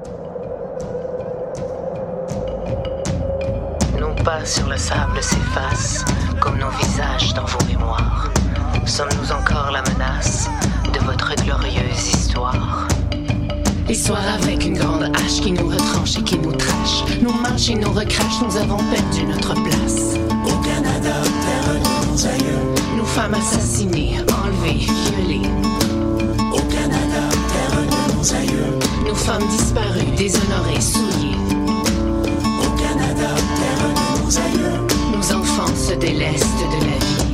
Nos pas sur le sable s'effacent, comme nos visages dans vos mémoires. Sommes-nous encore la menace de votre glorieuse histoire? L'histoire avec une grande hache qui nous retranche et qui nous trache. Nos marches et nos recraches, nous avons perdu notre place. Au Canada, terre de nos aïeux. Nos femmes assassinées, enlevées, violées. Au Canada, terre de nos aïeux. Nos femmes disparues, déshonorées, souillées. Au Canada, terre de nos aïeux. Nos enfants se délestent de la vie.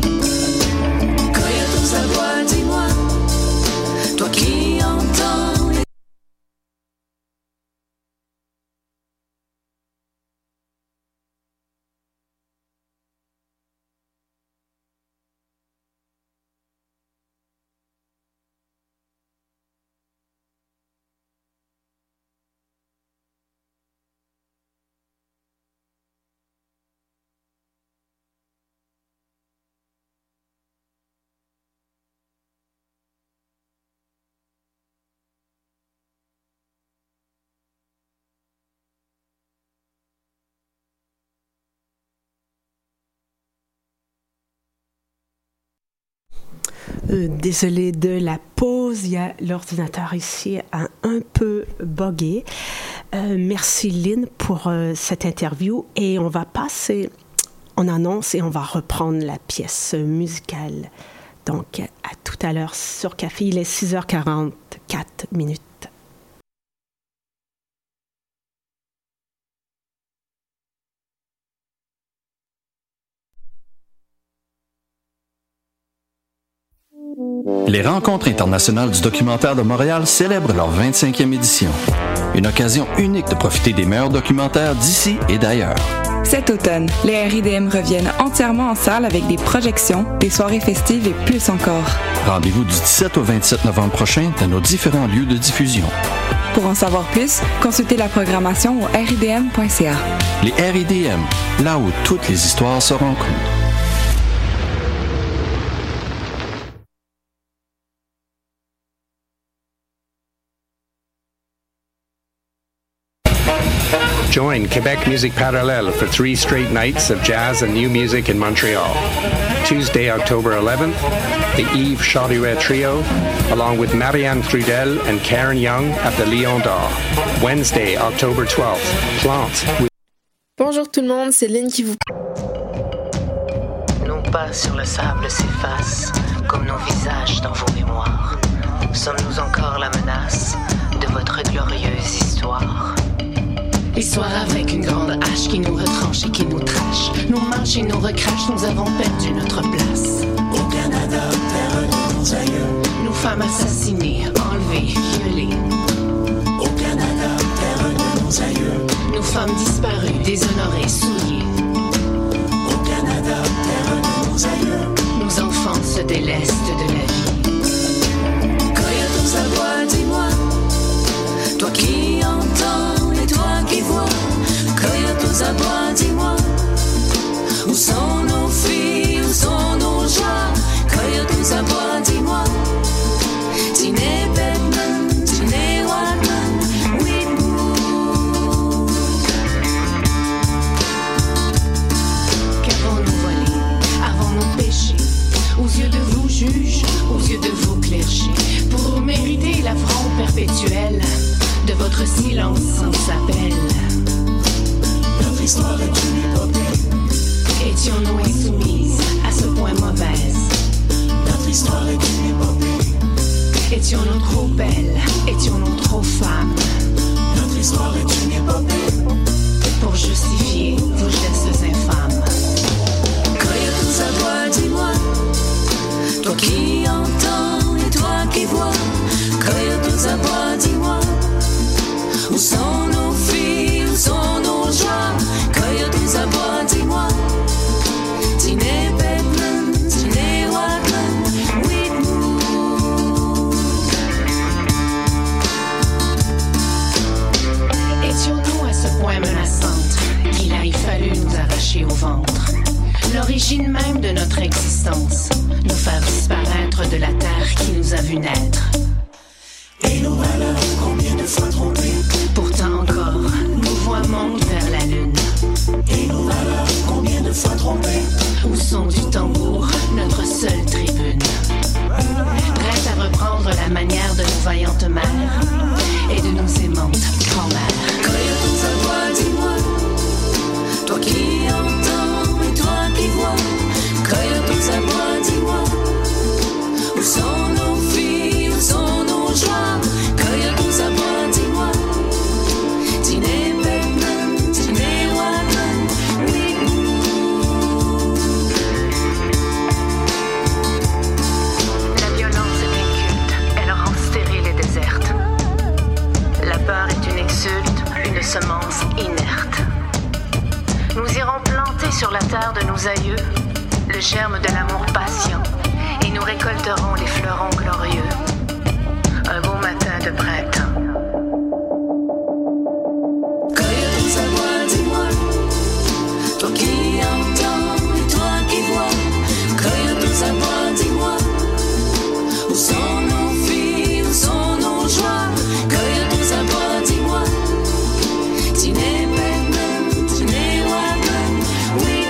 Sa voix, dis-moi, toi qui entends. Euh, désolée de la pause, il y a l'ordinateur ici a un peu buggé. Euh, merci Lynn pour euh, cette interview et on va passer en annonce et on va reprendre la pièce musicale. Donc à tout à l'heure sur Café, il est six heures quarante-quatre minutes. Les Rencontres internationales du documentaire de Montréal célèbrent leur vingt-cinquième édition. Une occasion unique de profiter des meilleurs documentaires d'ici et d'ailleurs. Cet automne, les R I D M reviennent entièrement en salle avec des projections, des soirées festives et plus encore. Rendez-vous du dix-sept au vingt-sept novembre prochain dans nos différents lieux de diffusion. Pour en savoir plus, consultez la programmation au r i d m point c a. Les R I D M, là où toutes les histoires se rencontrent. Join Quebec Music Parallel for three straight nights of jazz and new music in Montreal. Tuesday, October eleventh, the Yves Chaudiret Trio, along with Marianne Trudel and Karen Young at the Lion d'Or. Wednesday, October twelfth, Plante. Bonjour tout le monde, c'est Lynn qui vous... Nos pas sur le sable s'effacent, comme nos visages dans vos mémoires. Sommes-nous encore la menace de votre glorieuse histoire? L'histoire avec une grande hache qui nous retranche et qui nous trache. Nos marches et nos recraches, nous avons perdu notre place. Au Canada, terre de nos aïeux. Nos femmes assassinées, enlevées, violées. Au Canada, terre de nos aïeux. Nos femmes disparues, déshonorées, souillées. Au Canada, terre de nos aïeux. Nos enfants se délestent de la vie. Coyote sa voix, dis-moi, toi qui entends. Toi qui vois, coyote aux abois, dis-moi, où sont nos filles, où sont nos joies, coyote aux abois, dis-moi, Tiné Bedman, Tiné Wadman, Whitwood. Qu'avons-nous volé, avons-nous péché, aux yeux de vous juges, aux yeux de vous clergés, pour mériter l'affront perpétuel de votre silence sans appel. Notre histoire est une épopée. Étions-nous insoumises à ce point mauvaise? Notre histoire est une épopée. Étions-nous trop belles? Étions-nous trop femmes? Notre histoire est une épopée. Pour justifier vos gestes infâmes. Coyote aux abois, dis-moi, toi qui entends et toi qui vois, coyote aux abois, dis-moi, où sont nos filles, où sont nos joies, coyote aux abois, dis-moi, Tiné Bedman, Tiné Wadman, Whitwood. même de notre existence, nous faire disparaître de la terre qui nous a vu naître. Et nos valeurs, combien de fois trompées? Pourtant encore, nos voix montent vers la lune. Et nos valeurs, combien de fois trompées? Au son du tambour, notre seule tribune. Prête à reprendre la manière de nos vaillantes mères et de nos aimantes grand-mères. Cueille toute sa voix, dis-moi, toi qui entends et toi qui vois. Cueille toute sa voix, dis-moi, où sont nos filles, où sont nos joies. Cueille toute sa voix, dis-moi, Tine Beckman, Tine Wadman, oui. La violence est inculte, elle rend stérile et déserte. La peur est une insulte, une semence inerte. Nous irons planter sur la terre de nos aïeux le germe de l'amour patient et nous récolterons les fleurons glorieux. Un beau matin de printemps. Cueille toute sa voix, dis-moi, toi qui entends et toi qui vois. Cueille toute sa voix, dis-moi, où sont nos filles, où sont nos joies. Cueille toute sa voix, dis-moi, Tine Beckman, Tine Wadman, oui.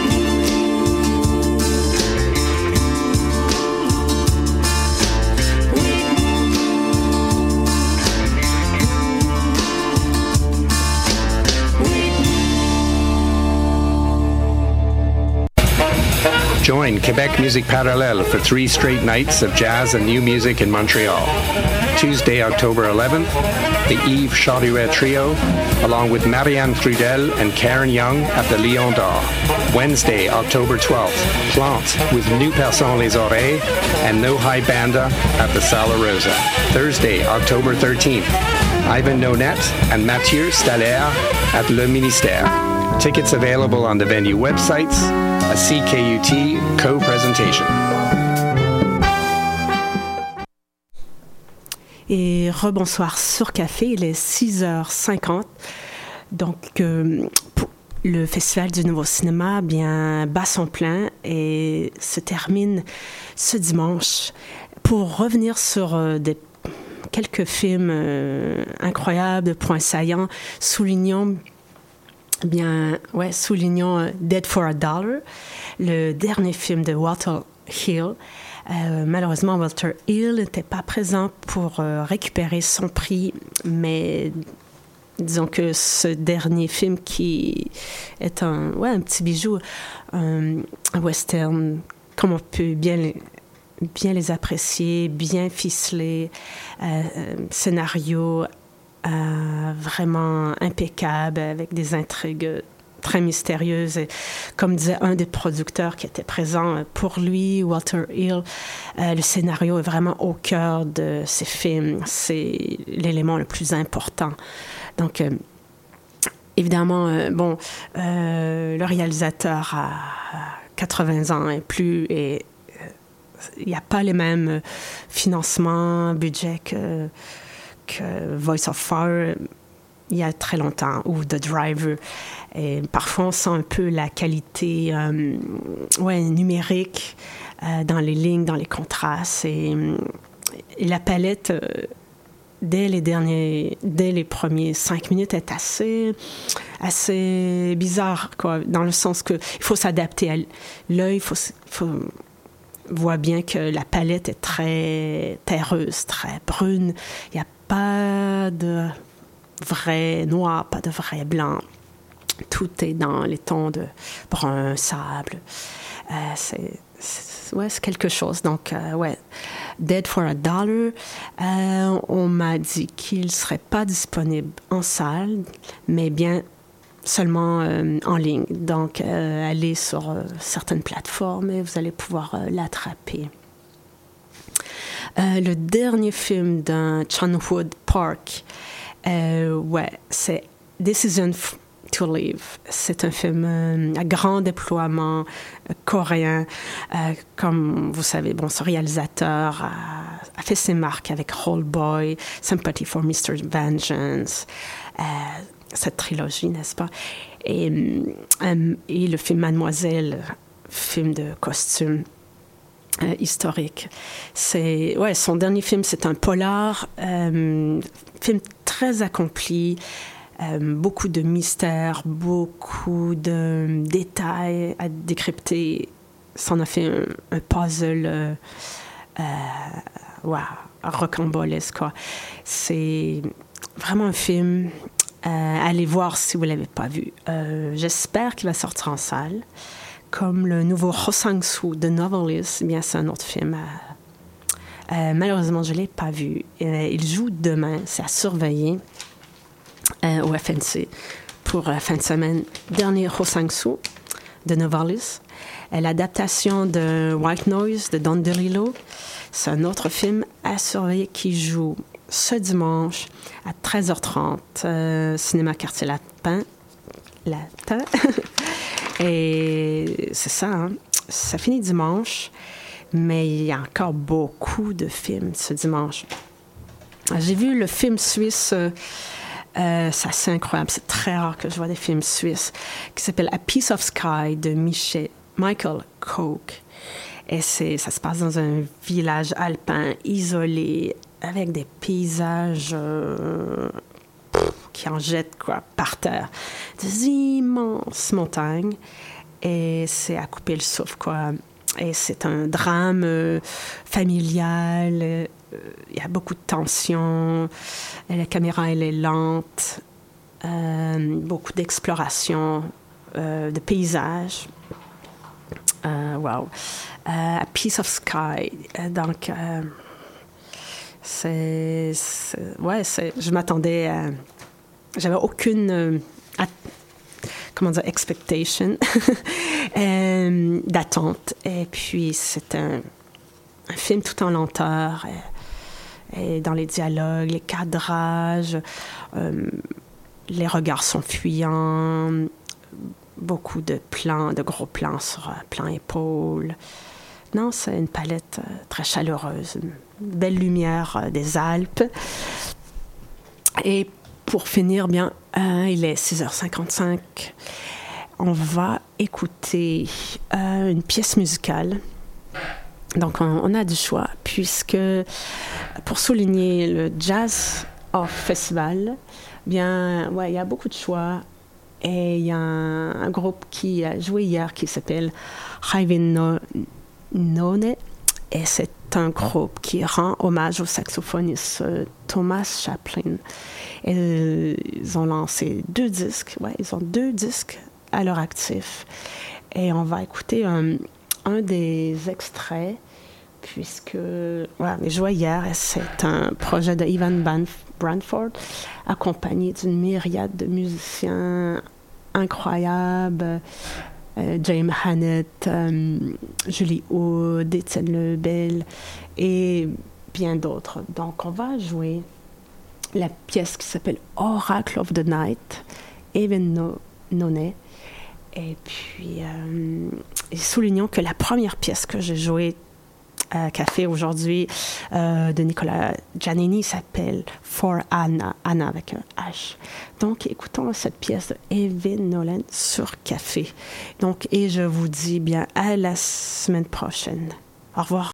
Join Quebec Music Parallel for three straight nights of jazz and new music in Montreal. Tuesday, October eleventh, the Yves Chaudhuet Trio, along with Marianne Trudel and Karen Young at the Lion d'Or. Wednesday, October twelfth, Plante with New Person Les Oreilles and No High Banda at the Sala Rosa. Thursday, October thirteenth, Ivan Nonette and Mathieu Staller at Le Ministère. Tickets available on the venue websites. A C K U T co-presentation. Et rebonsoir sur Café, il est six heures cinquante. Donc, euh, le Festival du Nouveau Cinéma bien bat son plein et se termine ce dimanche. Pour revenir sur euh, des, quelques films euh, incroyables, points saillants, soulignons Bien, ouais, soulignons uh, Dead for a Dollar, le dernier film de Walter Hill. Euh, malheureusement, Walter Hill n'était pas présent pour euh, récupérer son prix, mais disons que ce dernier film qui est un, ouais, un petit bijou, un, un western, comme on peut bien les, bien les apprécier, bien ficelé, euh, scénario Euh, vraiment impeccable, avec des intrigues très mystérieuses. Et comme disait un des producteurs qui était présent, pour lui, Walter Hill, euh, le scénario est vraiment au cœur de ses films. C'est l'élément le plus important. Donc, euh, évidemment, euh, bon, euh, le réalisateur a quatre-vingts ans et plus, et il euh, n'y a pas les mêmes financements, budgets que que Voice of Fire il y a très longtemps, ou The Driver. Et parfois, on sent un peu la qualité euh, ouais, numérique euh, dans les lignes, dans les contrastes. Et, et la palette, euh, dès les derniers, dès les premiers cinq minutes, est assez, assez bizarre, quoi, dans le sens qu'il faut s'adapter à l'œil, il faut... faut voit bien que la palette est très terreuse, très brune. Il n'y a pas de vrai noir, pas de vrai blanc. Tout est dans les tons de brun, sable. Euh, c'est, c'est, ouais, c'est quelque chose. Donc, euh, ouais, Dead for a Dollar. Euh, on m'a dit qu'il ne serait pas disponible en salle, mais bien seulement euh, en ligne. Donc, euh, allez sur euh, certaines plateformes et vous allez pouvoir euh, l'attraper. Euh, le dernier film d'un Chan-wook Park, euh, ouais, c'est Decision to Live. C'est un film euh, à grand déploiement euh, coréen. Euh, comme vous savez, bon, ce réalisateur a, a fait ses marques avec Old Boy, Sympathy for mister Vengeance, euh, cette trilogie, n'est-ce pas? Et, euh, et le film Mademoiselle, film de costume euh, historique. C'est, ouais, son dernier film, c'est un polar, euh, film très accompli, euh, beaucoup de mystères, beaucoup de détails à décrypter. Ça en a fait un, un puzzle euh, euh, wow, rocambolesque, quoi. C'est vraiment un film... Euh, allez voir si vous ne l'avez pas vu. Euh, j'espère qu'il va sortir en salle. Comme le nouveau Ho Sang-soo de Novelist, eh bien, c'est un autre film. Euh, euh, malheureusement, je ne l'ai pas vu. Euh, il joue demain, c'est à surveiller euh, au F N C pour la fin de semaine. Dernier Ho Sang-soo de Novelist. Euh, l'adaptation de White Noise de Don DeLillo, c'est un autre film à surveiller qui joue ce dimanche à treize heures trente, euh, Cinéma Quartier Latin. Latin. Et c'est ça, hein? Ça finit dimanche, mais il y a encore beaucoup de films ce dimanche. J'ai vu le film suisse, euh, euh, c'est assez incroyable, c'est très rare que je vois des films suisses, qui s'appelle A Piece of Sky de Michel, Michael Koch. Et c'est, ça se passe dans un village alpin isolé, avec des paysages euh, qui en jettent quoi, par terre. Des immenses montagnes. Et c'est à couper le souffle, quoi. Et c'est un drame euh, familial. Il euh, y a beaucoup de tension. Et la caméra, elle est lente. Euh, beaucoup d'exploration, euh, de paysages. Euh, wow. Euh, A Piece of Sky. Donc... Euh, C'est, c'est, ouais, c'est, je m'attendais à... J'avais aucune... Euh, à, comment dire? Expectation. euh, d'attente. Et puis, c'est un, un film tout en lenteur. Et, et dans les dialogues, les cadrages, euh, les regards sont fuyants. Beaucoup de plans, de gros plans sur euh, plan épaule. Non, c'est une palette euh, très chaleureuse. Une belle lumière euh, des Alpes. Et pour finir, bien, euh, il est six heures cinquante-cinq. On va écouter euh, une pièce musicale. Donc, on, on a du choix, puisque pour souligner le Jazz Off Festival, bien, ouais, il y a beaucoup de choix. Et il y a un, un groupe qui a joué hier qui s'appelle Haven No None, et c'est un groupe qui rend hommage au saxophoniste Thomas Chaplin. Et ils ont lancé deux disques, ouais, ils ont deux disques à leur actif. Et on va écouter un, un des extraits, puisque, ouais, les joué hier, c'est un projet de Ivan Branford, accompagné d'une myriade de musiciens incroyables. Euh, James Hannett, euh, Julie Wood, Étienne Lebel et bien d'autres. Donc, on va jouer la pièce qui s'appelle Oracle of the Night, Even no, None. Et puis, euh, et soulignons que la première pièce que j'ai jouée à Café aujourd'hui euh, de Nicolas Giannini s'appelle For Anna, Anna avec un H. Donc, écoutons cette pièce de Evan Nolan sur Café. Donc, et je vous dis bien à la semaine prochaine. Au revoir.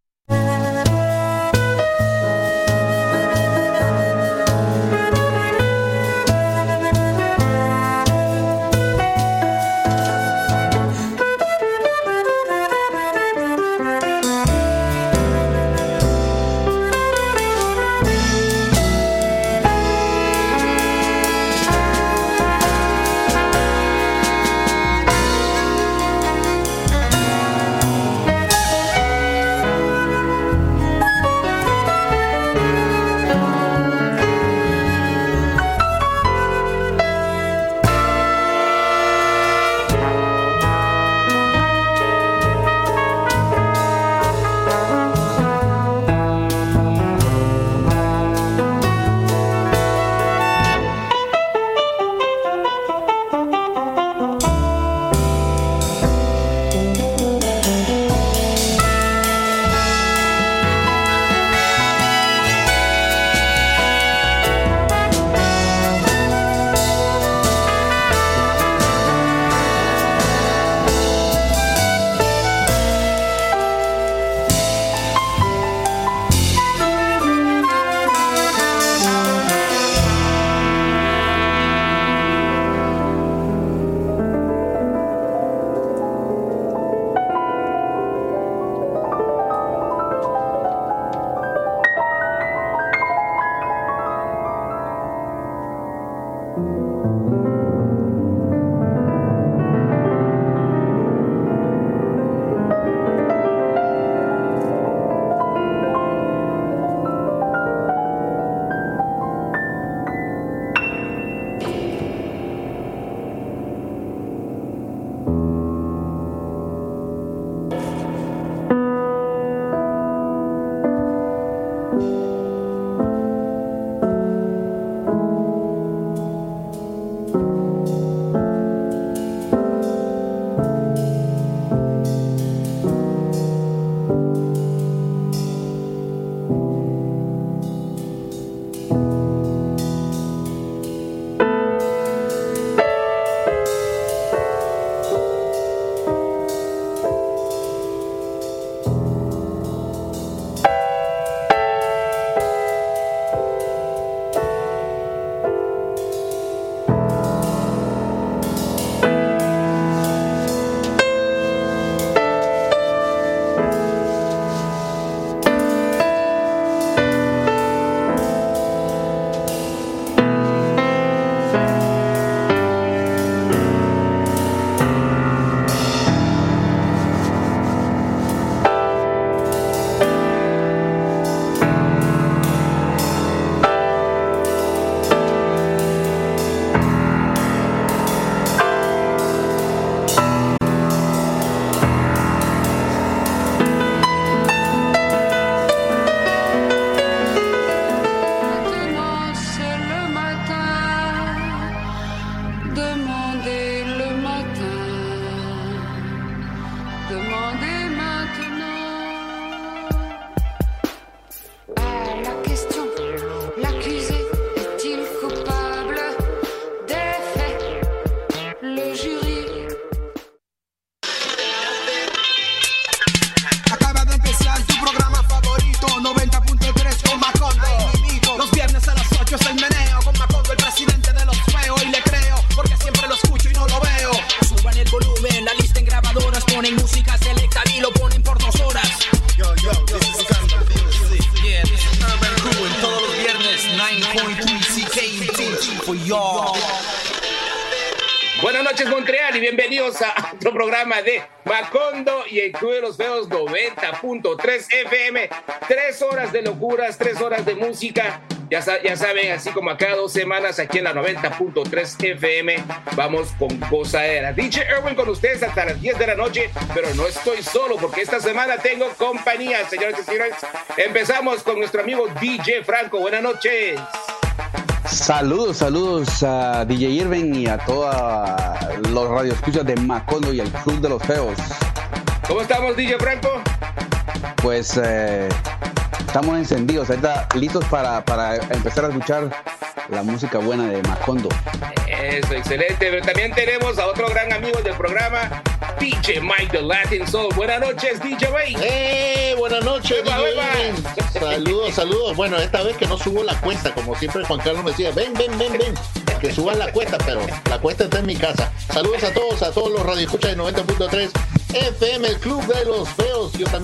yo. Buenas noches, Montreal, y bienvenidos a otro programa de Macondo y el Club de los Feos noventa punto tres F M. Tres horas de locuras, tres horas de música. Ya, ya saben, así como a cada dos semanas aquí en la noventa punto tres F M, vamos con Gozadera. D J Erwin con ustedes hasta las diez de la noche, pero no estoy solo porque esta semana tengo compañía, señores y señores. Empezamos con nuestro amigo D J Franco. Buenas noches. Saludos, saludos a D J Irving y a todos los radioescuchas de Macondo y el Club de los Feos. ¿Cómo estamos, D J Franco? Pues eh, estamos encendidos, ahorita listos para, para empezar a escuchar la música buena de Macondo. Eso, excelente. Pero también tenemos a otro gran amigo del programa, D J Mike the Latin Soul. Buenas noches, D J Mike. ¡Eh! Buenas noches, Eva, D J Eva. Saludos, saludos. Bueno, esta vez que no subo la cuesta, como siempre Juan Carlos me decía, ven, ven, ven, ven, que suban la cuesta, pero la cuesta está en mi casa. Saludos a todos, a todos los radioescuchas de noventa punto tres F M, el Club de los Feos. Yo también